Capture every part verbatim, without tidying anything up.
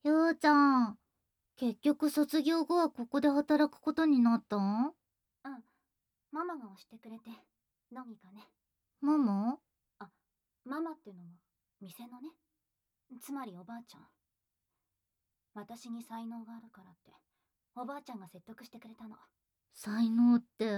ようちゃん、結局卒業後はここで働くことになったん？ うん、ママが押してくれて、のみがね。 ママ？ あ、ママってのは、店のね。つまりおばあちゃん。私に才能があるからって、おばあちゃんが説得してくれたの。 才能って、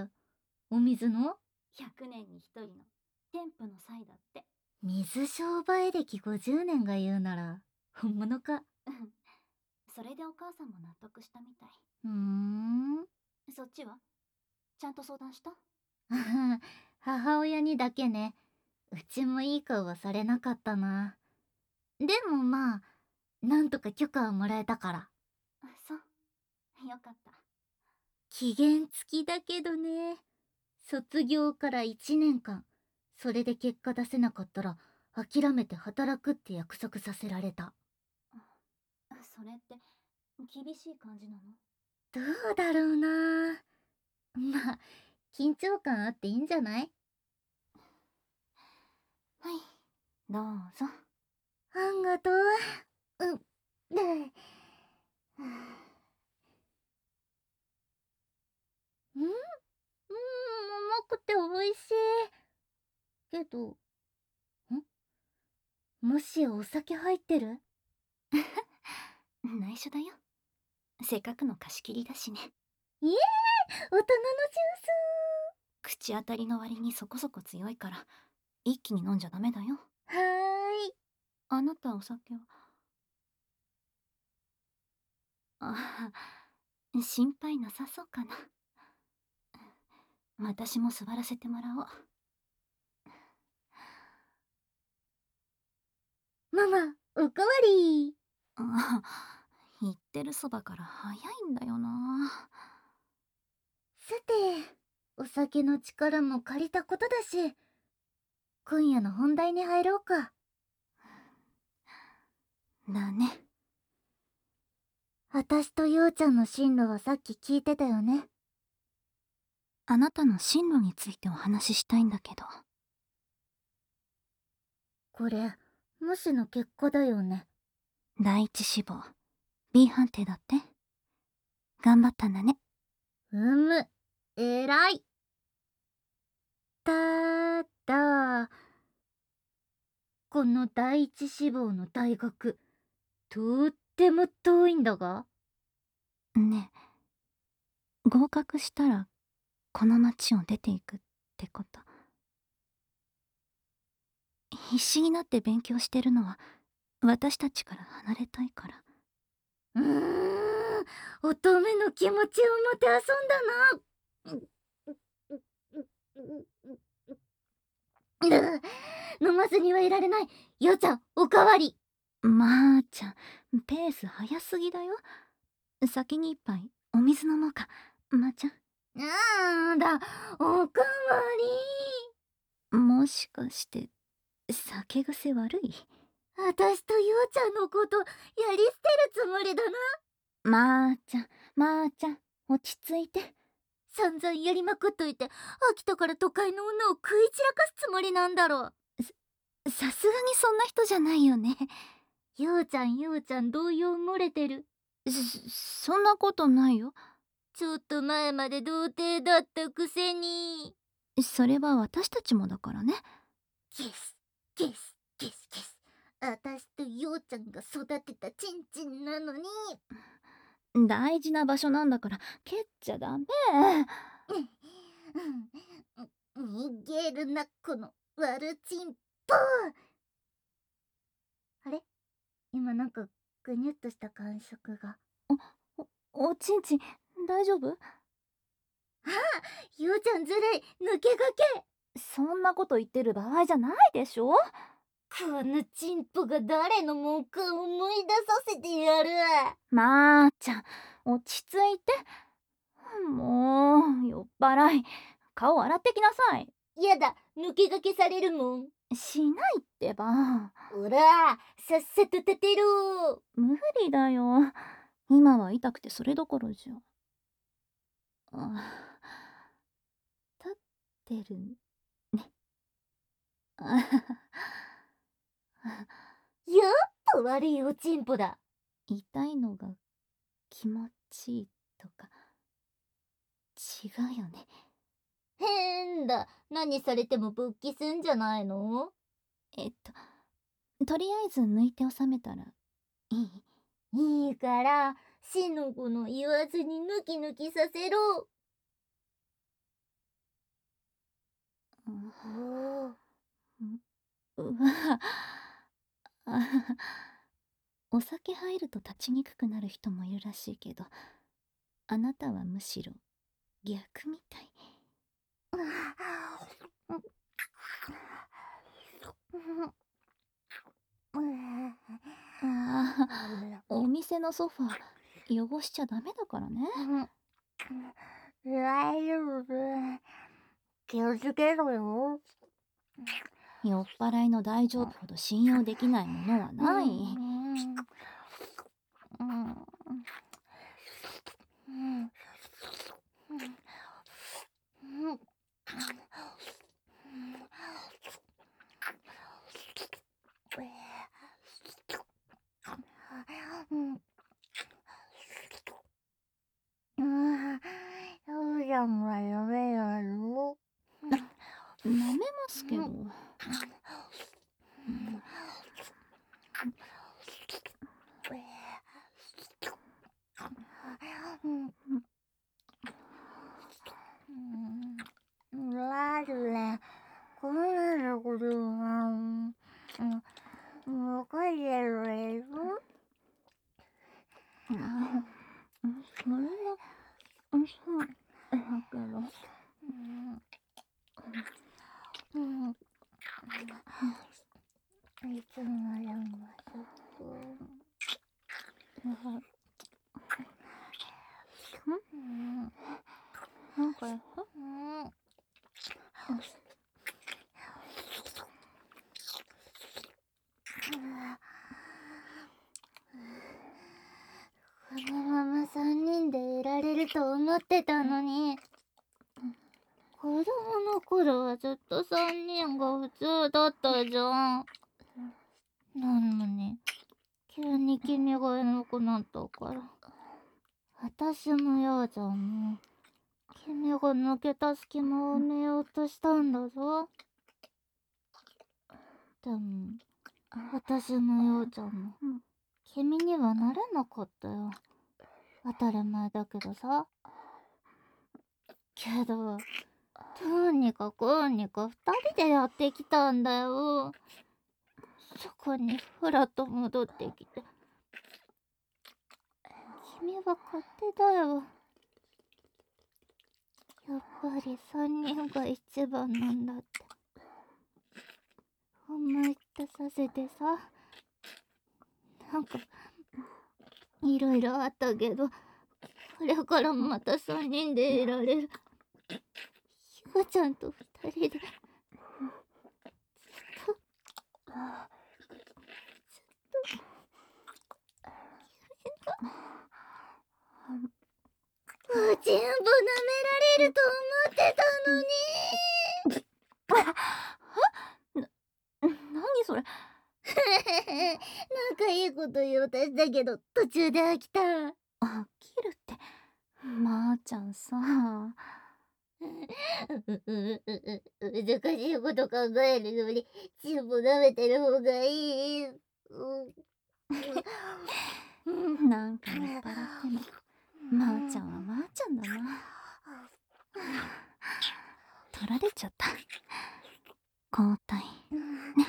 お水の？ ひゃくねんにひとりの、天賦の才だって。 水商売歴ごじゅうねんが言うなら、本物か。 うん。それでお母さんも納得したみたい。 うーん。 そっちはちゃんと相談した？ 母親にだけね。うちもいい顔はされなかったな。でもまあ、なんとか許可はもらえたから。 そう。よかった。 期限付きだけどね。卒業からいちねんかん、それで結果出せなかったら諦めて働くって約束させられた。 それって、厳しい感じなの？ どうだろうな。まあ、緊張感あっていいんじゃない？ はい、どうぞ。 あんがとう。う、で、うん、うん、甘くて美味しい。けど、んもしお酒入ってる？ 内緒だよ。せっかくの貸し切りだしね。 いえ、大人のジュー口当たりの割にそこそこ強いから、一気に飲んじゃダメだよ。 ス。はーい。 あなたお酒は？ああ、心配なさそうかな。私も座らせてもらおう。 ママ、おかわり。 ああ、言ってるそばから早いんだよな。 さて、お酒の力も借りたことだし、今夜の本題に入ろうか。 だね。 私とようちゃんの進路はさっき聞いてたよね。 あなたの進路についてお話ししたいんだけど。 これ、もしの結果だよね。 第一志望 B 判定だって。頑張ったんだね。 うむ、えらい。ただ、この第一志望の大学、とっても遠いんだが。 ねえ、合格したらこの町を出ていくってこと？必死になって勉強してるのは私たちから離れたいから。 うーん、乙女の気持ちをもてあそんだな。飲まずにはいられない。ようちゃん、おかわり。 まーちゃん、ペース早すぎだよ。先に一杯お水飲もうか、まーちゃん。 あーだ、おかわもしかして酒癖悪い？ り。私とようちゃんのこと、やり捨てるつもりだな。 まーちゃん、まーちゃん、落ち着いて。 散々やりまくっといて、飽きたから都会の女を食い散らかすつもりなんだろ。 さすがにそんな人じゃないよね。 ようちゃん、ようちゃん、動揺漏れてる。 そそんなことないよ。 ちょっと前まで童貞だったくせに。 それは私たちもだからね。 ゲス、ゲス、ゲス、ゲス。私とようちゃんが育てたチンチンなのに。 大事な場所なんだから蹴っちゃダメ。 逃げるな、このワルチンポ。あれ、今なんかぐにゅっとした感触が。 お、おちんちん大丈夫？ ああ、ようちゃんずるい、抜け駆け。 そんなこと言ってる場合じゃないでしょ。 このチンポが誰のもんか思い出させてやる。 まーちゃん、落ち着いて。もう酔っ払い、顔洗ってきなさい。 やだ、抜け駆けされるもん。 しないってば。 おら、さっさと立てろ。 無理だよ。今は痛くてそれどころじゃ。あ、立ってるね。あやっぱ悪いおちんぽだ。 痛いのが気持ちいいとか違うよね。 変だ。何されても勃起すんじゃないの？ えっととりあえず抜いて収めたらいい？ いいから、しのこの言わずにヌキヌキさせろ。 うおーうわあお酒入ると立ちにくくなる人もいるらしいけど、あなたはむしろ逆みたい。ああ、お店のソファー汚しちゃダメだからね。 大丈夫。気をつけろよ。 酔っ払いの大丈夫ほど信用できないものはない。 そうじゃんはやめやろ。 舐めますけど。 マジでこんなことは分かってるよ。 それはそうだけど。 いつもよりもショック。 なんかやっこのまま三人でいられると思ってたのに、子供の頃はずっと三人が普通だったじゃん。なのに急に君がいなくなったから、私もようちゃんも君が抜けた隙間を埋めようとしたんだぞ。でも私もようちゃんも君にはなれなかったよ。当たり前だけどさ。けどどうにかこうにか二人でやってきたんだよ。そこにふらっと戻ってきて、君は勝手だよ。やっぱり三人が一番なんだって思い出させてさ。なんかいろいろあったけど、これからまた三人でいられる。ひわちゃんと二人でずっとずっと君が全部舐められると思ってたのに。 何それ。 なんかいいこと言おうとしたけど途中で飽きた。 飽きるってまーちゃんさ。 難しいこと考えるより全部舐めてる方がいい。 なんか酔っ払ってもまーちゃんはまーちゃんだな。取られちゃった。交代ね。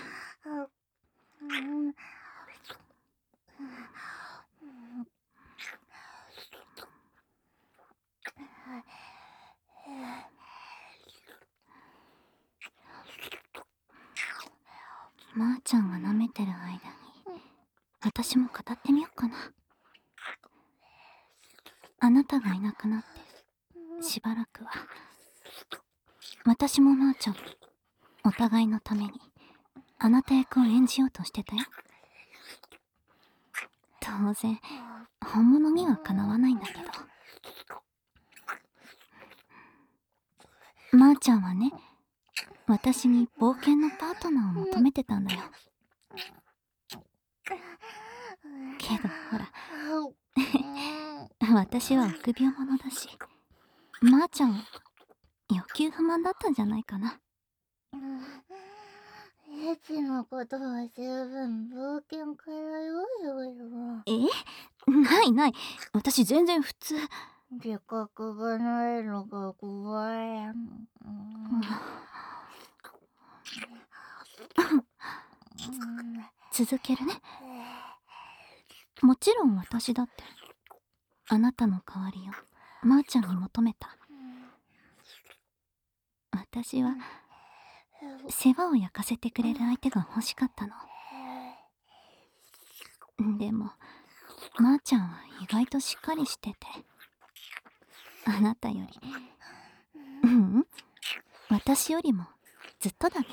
まーちゃんが舐めてる間に私も語ってみようかな。あなたがいなくなってしばらくは私もまーちゃんお互いのためにあなた役を演じようとしてたよ。当然本物にはかなわないんだけど、まーちゃんはね、私に冒険のパートナーを求めてたんだよ。 けどほらうん私は臆病者だし、まーちゃんは欲求不満だったんじゃないかな。 エチのことは十分冒険からよいよ。 えないない、私全然普通。 自覚がないのが怖い。 続けるね。もちろん私だってあなたの代わりをまーちゃんに求めた。私は世話を焼かせてくれる相手が欲しかったの。でもまーちゃんは意外としっかりしてて、あなたよりううん私よりもずっとだね。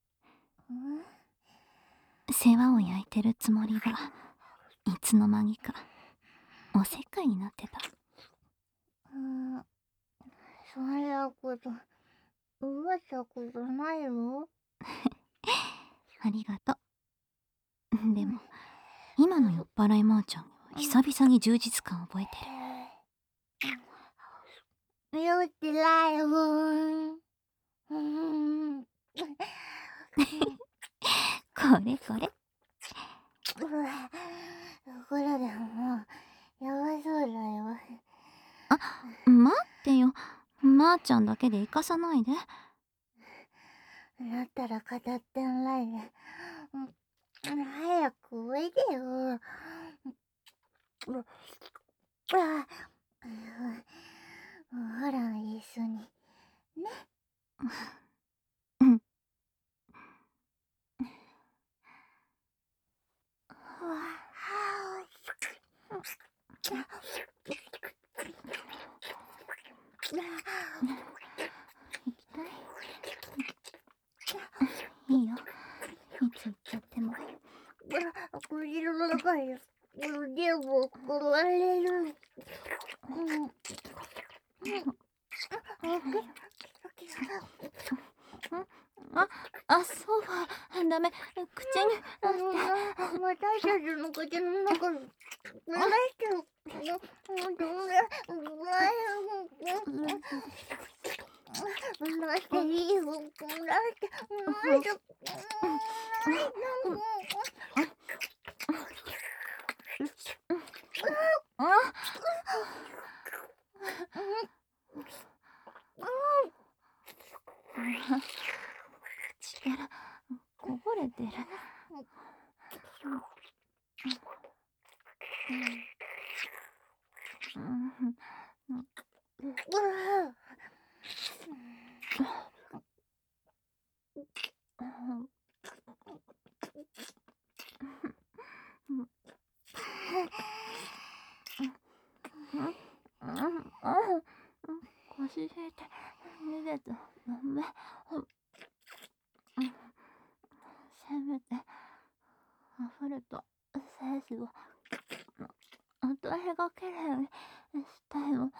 世話を焼いてるつもりがいつの間にかおせっかいになってた。 うんそんなこと覚えたことないよ。 ありがとう。でも今の酔っ払いまーちゃんは久々に充実感を覚えてる。 酔ってないよ。うんこれこれ。 ところでもうやばそうだよ。 あ、待ってよ。まーちゃんだけで行かさないで。 だったら語ってないで。早くおいでよ。あほら一緒にね。 うんいいよ、いつ行っちゃっても。 口の中に腕を食われる。 あ、あ、そうはダメ。口に私たちの口の中に出していいよ。出して力こぼれてる。腰引いて逃げたダメ。せめて溢れた精子を私がきれいにしたいの。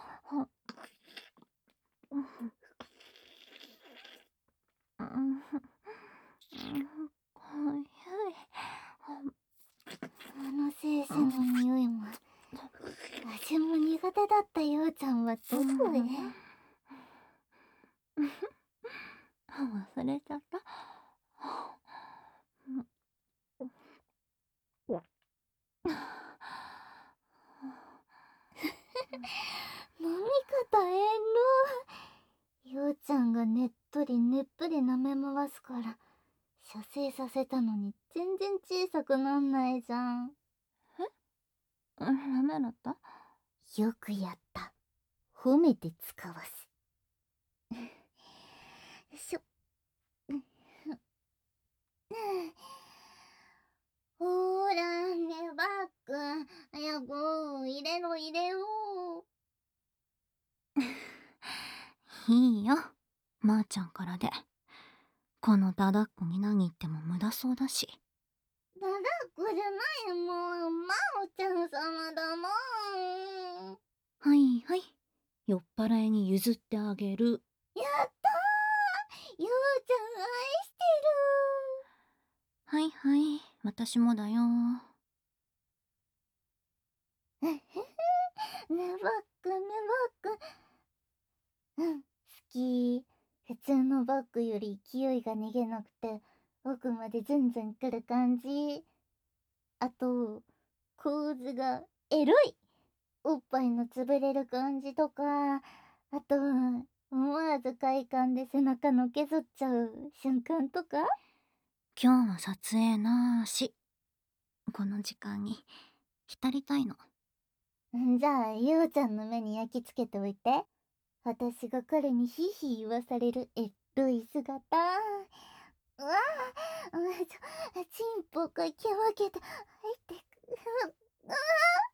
あの精子の匂いも味も苦手だったようちゃんはどこへ？ 忘れちゃった。 飲み方えんの。ようちゃんがねっとりねっぷり舐め回すから射精させたのに全然小さくなんないじゃん。 ダメだった？ よくやった。褒めて使わす。しょほーらねバック早く入れろ入れろ。 いいよ、まーちゃんからで。このダダっ子に何言っても無駄そうだし。 ダダっ子じゃないもん、まおちゃん様だもん。 はいはい、酔っ払いに譲ってあげる。 やったー、ようちゃん愛してはいはい、私もだよ。 ねバッグねバッグ。うん、好き。普通のバッグより勢いが逃げなくて奥までずんずん来る感じ。あと構図がエロい。おっぱいの潰れる感じとか、あと思わず快感で背中のけぞっちゃう瞬間とか。 今日は撮影なーし。この時間に浸りたいの。 んじゃあゆうちゃんの目に焼き付けておいて。私が彼にヒーヒー言わされるエロい姿。うわあ、うんちょチンポかき分けて入ってく。うわ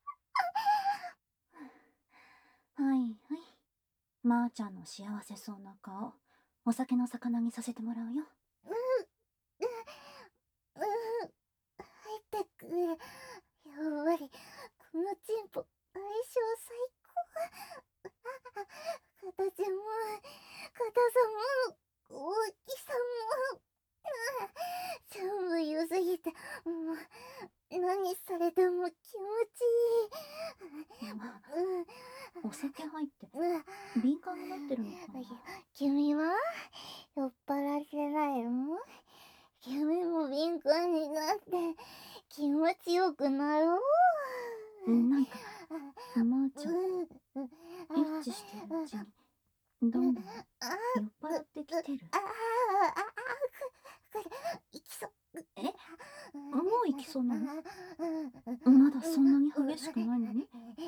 はいはい。まーちゃんの幸せそうな顔、お酒の魚にさせてもらうよ。 ううう入ってくる。やっぱりこのチンポ相性最高。形も硬さも大きさも全部良すぎて、もう何されても気持ちいい。 うん、お酒入って敏感になってるのかな。 君は酔っ払ってないの？君も敏感になって気持ちよくなろう。 なんかまーちゃんエッチしてるうちにどんどん酔っ払ってきてる。 ああああこれ行きそう。 え、もう行きそうなの？まだそんなに激しくないのに。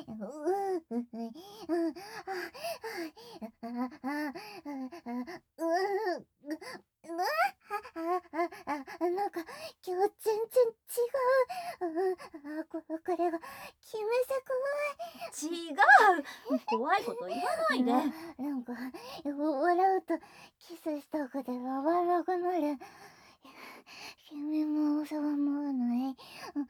なんか今日全然違う。ここれが決めセク。 違う、怖いこと言わないで。 なんか笑うとキスした子で笑わなくなる。君もそう思わない？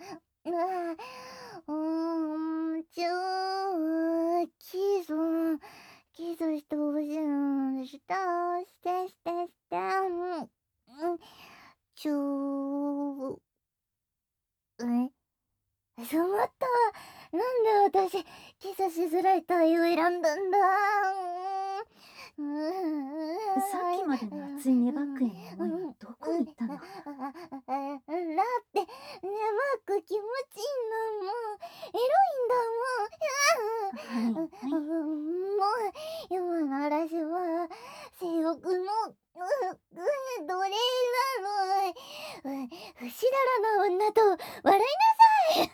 うーん、ちょキスキスしてほしいの。したしてしてしてうんちょえしまった。なんで私キスしづらい体を選んだんだ。 さっきまでの熱いネバックへの思いはどこに行ったの？ だってネバック気持ちいいのもエロいんだもん。 はいはい。 もう今の嵐は性欲の奴隷なの。不死だらな女と笑いなさい。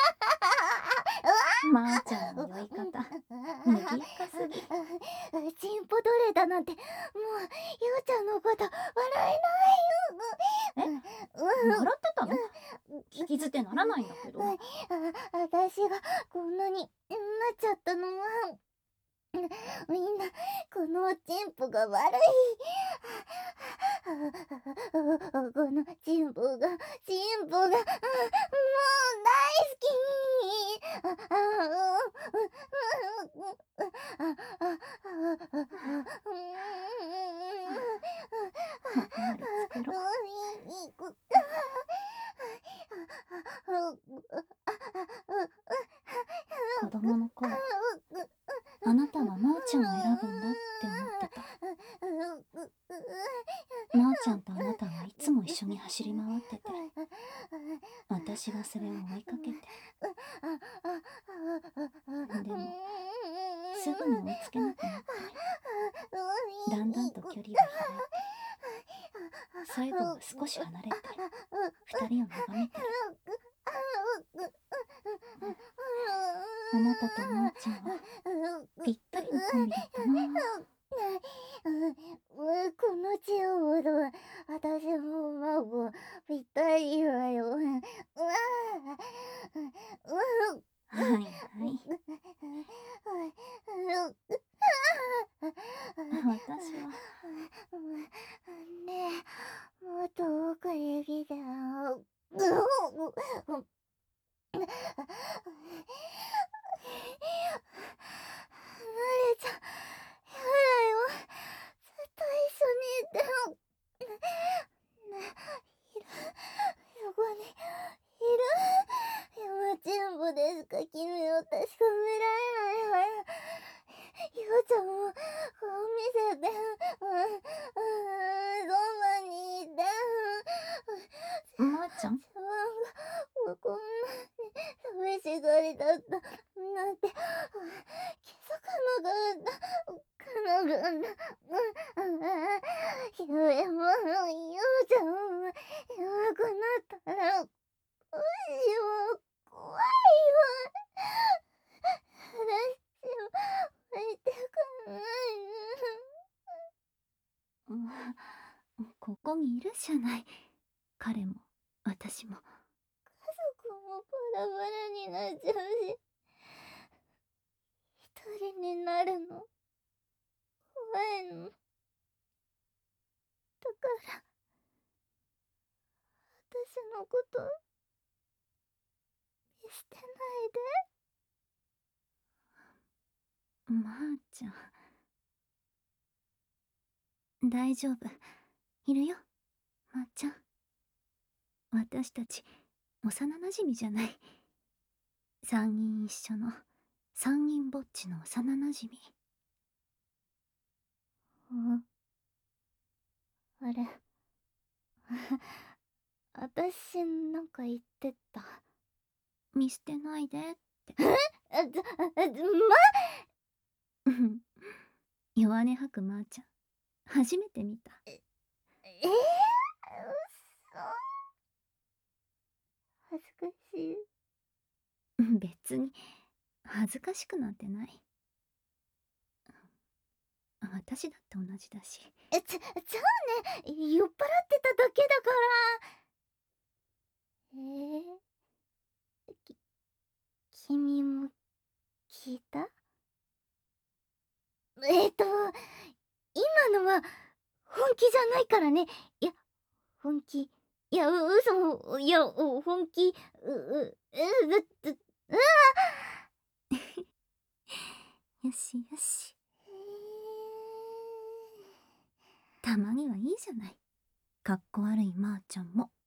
まーちゃんの酔い方にぎやかすぎ。 チンポ取れたなんてもうゆうちゃんのこと笑えないよ。 え、笑ってたの？聞き捨てならないんだけど。 私がこんなになっちゃったのはみんなこのチンポが悪い。このチンポがチンポがもう大好き。 子供の頃、あなたはまーちゃんを選ぶんだって思ってた。まーちゃんとあなたはいつも一緒に走り回ってて、私はそれを追いかけて。でもすぐに追いつけなくなって、だんだんと距離が開いて、最後は少し離れて二人を眺めてる。あなたとまーちゃんはぴったりのコンビだったな。 このチンポと私も孫ぴったりだよ。うわはいはい。私はねえ、もっと奥に来て。離れちゃやだよ。ずっと一緒にいてよ。ねいるそこにいる。今チンポでしか君を確かめられないわよ。 ちゃん。 自分がこんなに寂しがりだったなんて気づかなかったかなかった。ゆえものゆうちゃんは弱くなったらどうしよう、怖いわ。話を置いてかないうん、ここにいるじゃない。彼も私も。 家族もバラバラになっちゃうし、一人になるの怖いの。だから私のこと見捨てないで。 まーちゃん、大丈夫。いるよ、まーちゃん。私たち幼なじみじゃない。三人一緒の三人ぼっちの幼なじみ。 あれ私なんか言ってた。 見捨てないでって。 あ、ず、あ、ず、 ま弱音吐くまーちゃん、初めて見た。 ええー、嘘。恥ずかしい。 別に恥ずかしくなんてない。私だって同じだし。 え、ちゃ、ちゃうね。酔っ払ってただけだから。えー、き、君も聞いた？えっと、今のは本気じゃないからね。いや、本気。いや、う、嘘。いや、お本気。う、う、う、う、う、うわよしよし。たまにはいいじゃない。かっこ悪いまーちゃんも。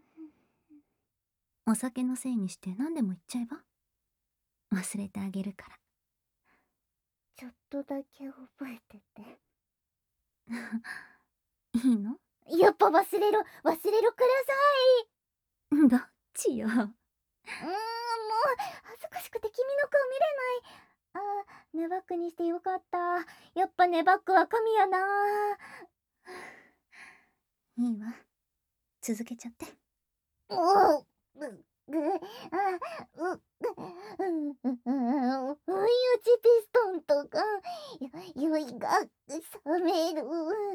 お酒のせいにして何でも言っちゃえば忘れてあげるから。 ちょっとだけ覚えてて。 いいの？ やっぱ忘れろ、忘れろください。 どっちよ。うーん、もう恥ずかしくて君の顔見れない。あー、ネバックにしてよかった。やっぱネバックは神やな。 いいわ、続けちゃって。 おう、ぐ、ぐ、あ、う、う、うんうんうん、不意打ちピストンとか、よ、酔いが冷める。うんうん、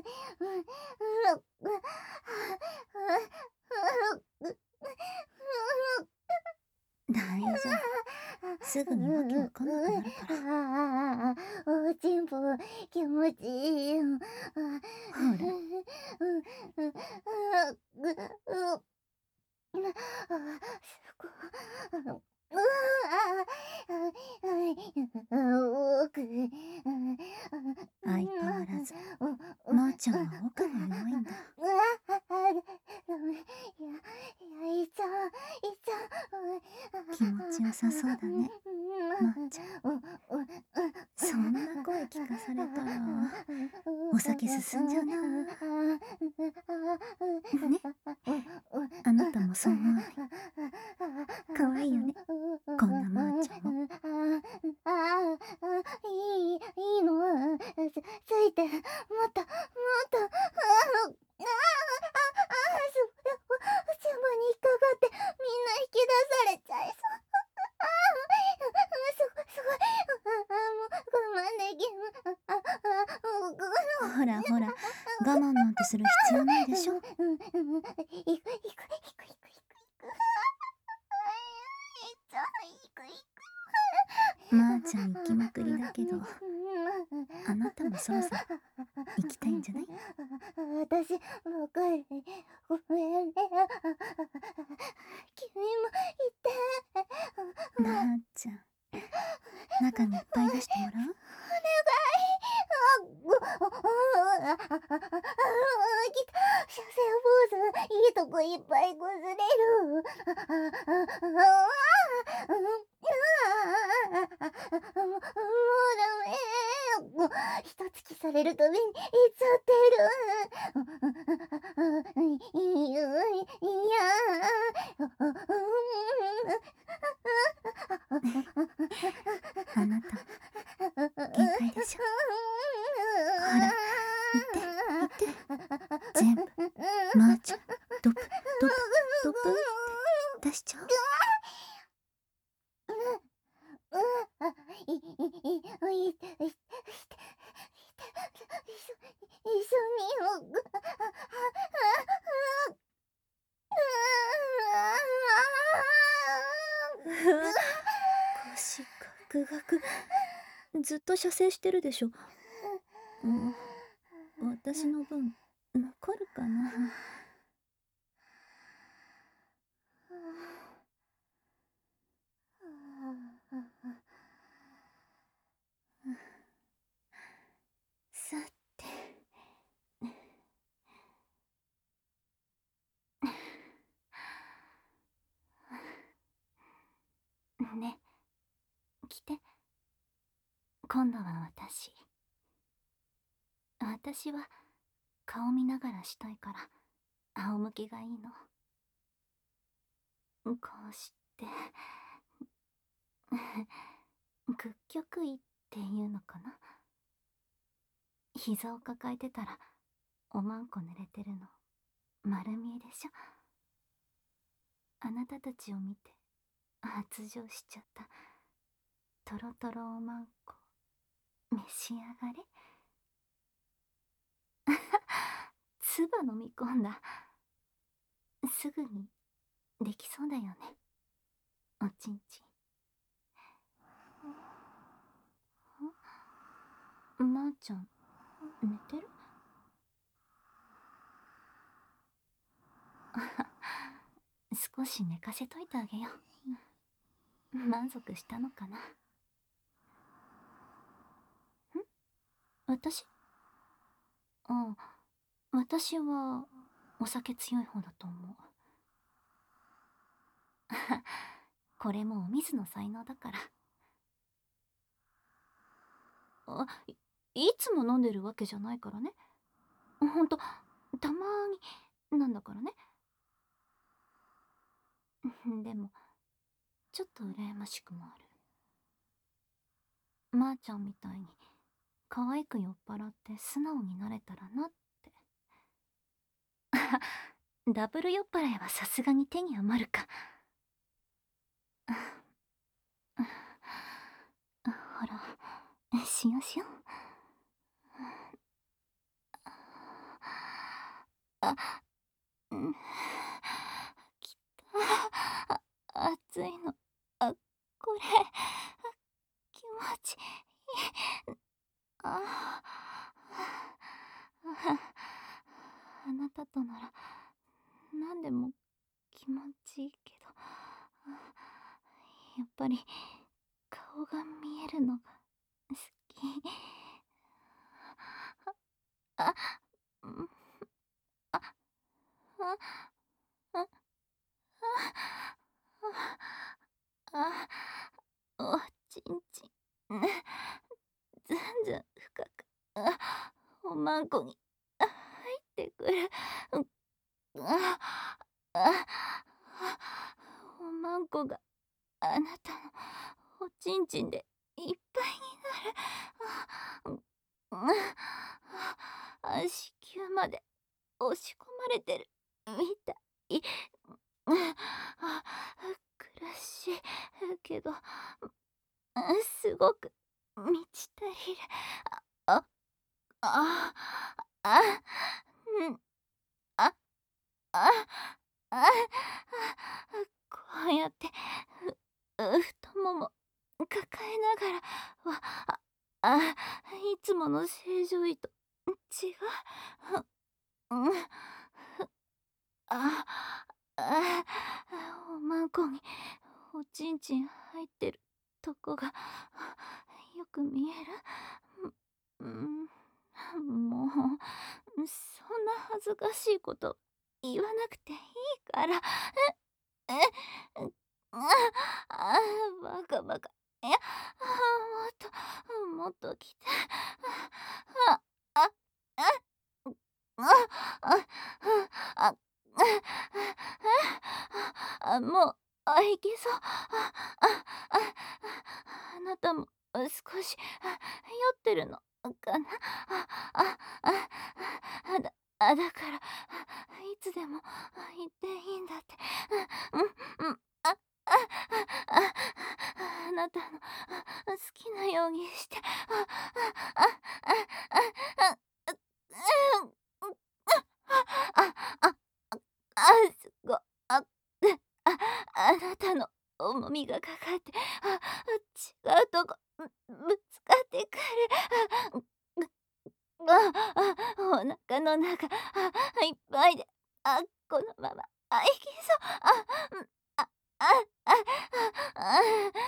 大丈夫、すぐにわけわかんなくなるから。 ああ、おちんぽ気持ちいい。ほら、 すごい。うわ相変わらずまーちゃんは奥が弱いんだ。 うわいや、いや、いっちゃう、いっちゃう。 気持ちよさそうだね、まーちゃん。そんな声聞かされたらお酒進んじゃうな。ね、あなたもそう思わない？かわいいよね、こんなまーちゃんも。 ああ、いい、いいの。つ、ついて、もっと、もっと、ああ、ああ、ああ、す、チューブに引っかかって、みんな引き出されちゃいそう。ああ、すごい、すごい。ああ、もう、我慢できん。ああ、 ほらほら、我慢なんてする必要ないでしょ。 うん、うん、うん、行く、行く、行く、行く、行く、行く。 まーちゃん行きまくりだけど、あなたもそろそろ行きたいんじゃない？ 私、わかる。ごめんね。君も行って。 まーちゃん、中にいっぱい出してもらう？ お願い。あ、あ、あ、あ、あ、あ、あ、来た。射精ポーズ、いいとこいっぱいこずれる。あ、あ、あ、あ、あ、もう、もうダメ。もう、一突きされるたびに言っちゃってる。いや、いや、 あなた限界でしょ。ほら言って言って、全部マーちゃんドプドプドプって出しちゃおう。 いいいいいいいい一緒に腰ガクガク、ずっと射精してるでしょ。うん、私の分残るかな。さてね、来て。今度は私私は顔見ながらしたいから仰向けがいいの。こうして屈曲位っていうのかな。膝を抱えてたらおまんこ濡れてるの丸見えでしょ。あなたたちを見て発情しちゃったトロトロおまんこ召し上がれ。唾飲み込んだ。すぐにできそうだよね、おちんちん。まーちゃん寝てる？少し寝かせといてあげよう。満足したのかな。ん？私？ああ、私はお酒強い方だと思う。これもお水の才能だから。あ、い、いつも飲んでるわけじゃないからね。ほんとたまになんだからね。でもちょっと羨ましくもある。まーちゃんみたいに可愛く酔っ払って素直になれたらなって。ダブル酔っ払いはさすがに手に余るか。ほら、しよしよ。あ、うん、きた。あ、熱いの。あ、これ気持ちいい。ああなたとなら何でも気持ちいいけど、やっぱり顔が見えるのが好き。あ、うん、あ、あ、あ、あ、あ、おちんちん、ずんずん深く、あ、おまんこに入ってくる。あ、あ、おまんこがあなたのおちんちんでいっぱいになる。あ、あ、子宮まで押し込まれてるみたい。あ、苦しいけどすごく満ち足りる。あ、あ、あ、うん、あ、あ、あ、こうやってふ太もも抱えながらは、あ、あ、いつもの正常位と違う。うん、あ、あ、おまんこにおちんちん入ってるとこがよく見える。うん、もうそんな恥ずかしいこと言わなくていいから。え、え、ああ、バカバカ。いや、もっともっと来て。あ、あ、あ、あ、あ、あ、あ、もう、あ、いけそう。あ、あ、あ、あなたも少し酔ってるのかな。ああああだあだからいつでも言っていいんだって。うんうんああああなたの好きなようにして。ああああああうんあああすごあああなたの重みがかかって、あ違うとこぶつかってくる。ああお腹の中あいっぱいで、あこのままあいきそう。あああああ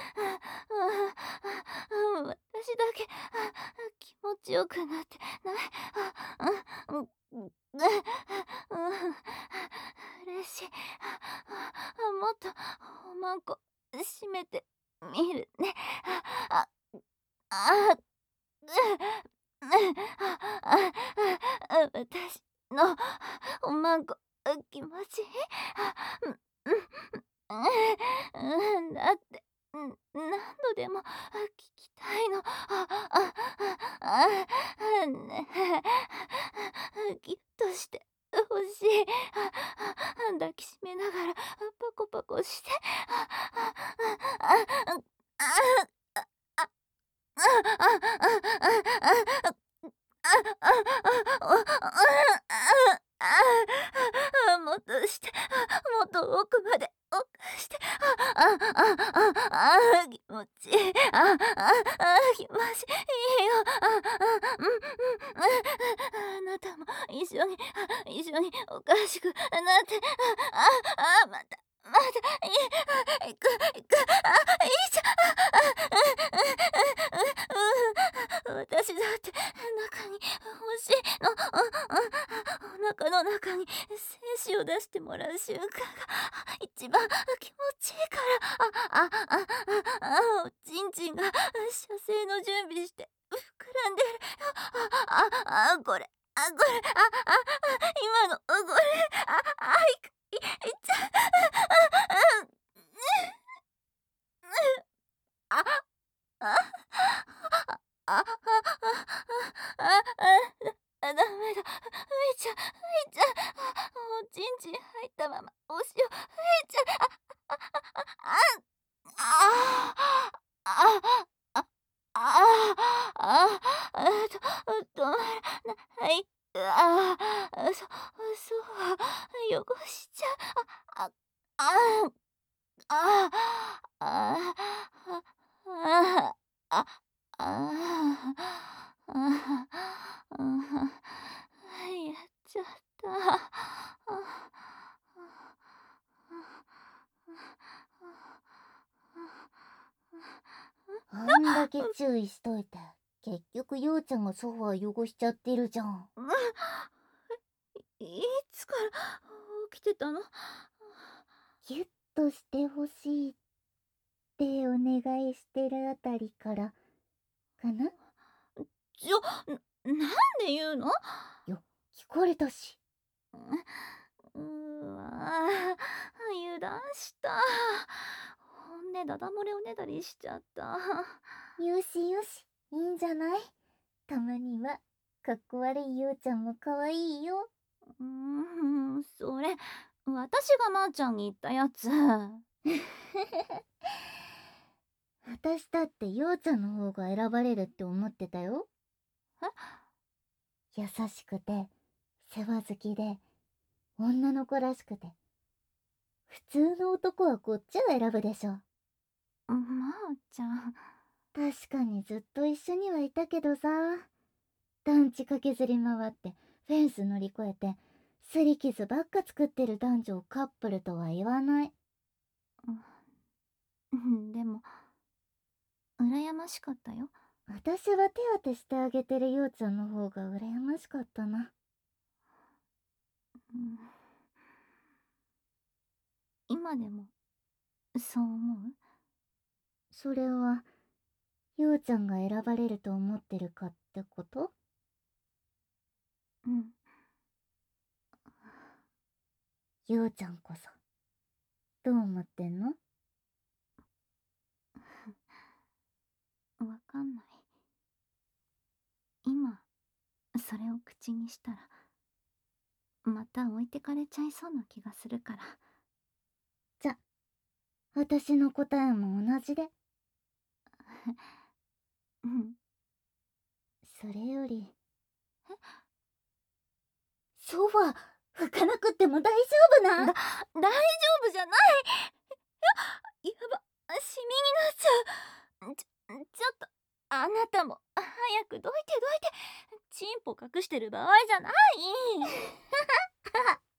あ私だけ気持ちよくなってない。あうんうん嬉しい。もっとおまんこ閉めてみるね。ああああ私のおまんこ気持ちいい。うんうんだって何度でも聞きたいの。ああああねギュッとしてほしい。抱きしめながらパコパコして。ああああもっとして、もっと奥までおかして。あああああ気持ちいい。あああ気持ちいいよ。ああうんうんあなたも一緒に一緒におかしくなって。ああまたまたいいくいくあいいじゃ私だって中に欲しいの。お腹の中に精子を出してもらう瞬間が一番気持ちいいから。あああああおちんちんが射精の準備して膨らんでる。あああこれあこれああ今のこれああいくいいっちゃう。あああああああダメだ。吹いちゃう吹いちゃう。おちんちん入ったままお塩吹いちゃう。あああああああああと止まらない。ああそそう汚しちゃう。ああああああああああやっちゃった。 あんだけ注意しといて結局ようちゃんがソファー汚しちゃってるじゃん。 いつから起きてたの？ ギュッとしてほしいってお願いしてるあたりからかな。 ちょなんで言うの？ よ聞こえたし。 うわ油断した。本音ダダ漏れおねだりしちゃった。 よしよしいいんじゃない。たまにはかっこ悪いようちゃんもかわいいよ。 うーんそれ私がまーちゃんに言ったやつ。 私だってようちゃんの方が選ばれるって思ってたよ。優しくて世話好きで女の子らしくて普通の男はこっちを選ぶでしょ。 まーちゃん確かにずっと一緒にはいたけどさ、団地駆けずり回ってフェンス乗り越えて擦り傷ばっか作ってる男女をカップルとは言わない。 うんでも羨ましかったよ。 私は手当てしてあげてるようちゃんの方が羨ましかったな。 うん、今でもそう思う？ それはようちゃんが選ばれると思ってるかってこと？ うん。 ようちゃんこそどう思ってんの？ わかんない。今それを口にしたらまた置いてかれちゃいそうな気がするから。 じゃ、私の答えも同じで。 うん。 それより、ソファー拭かなくっても大丈夫なん？ だ、大丈夫じゃない。やば、シミになっちゃう。ちょ、ちょっと、あなたも早くどいてどいて。チンポ隠してる場合じゃない。